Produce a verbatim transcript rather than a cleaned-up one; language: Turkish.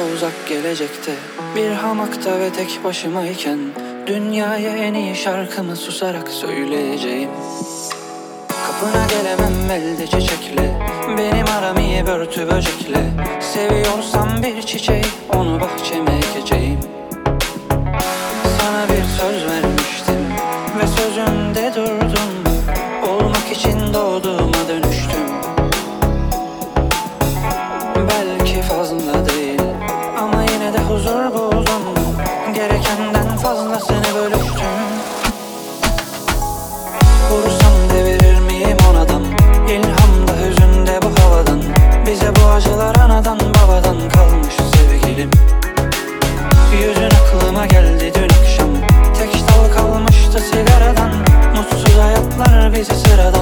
uzak gelecekte, bir hamakta ve tek başımayken dünyaya en iyi şarkımı susarak söyleyeceğim. Kapına gelemem elde çiçekle, benim aram iyi börtü böcekle. Seviyorsam bir çiçeği onu bahçeme ekeceğim. Sana bir söz vermiştim ve sözümde durdum. Olmak için doğduğuma dönüştüm. Belki fazla değil ama yine de huzur buldum. Gerekenden fazlasını bölüştüm. Vursam devirir miyim onadan? İlhamda hüzünde bu havadan. Bize bu acılar anadan babadan kalmış sevgilim. Yüzün aklıma geldi dün akşam. Tek dal kalmıştı sigaradan. Mutsuz hayatlar bizi sıradan.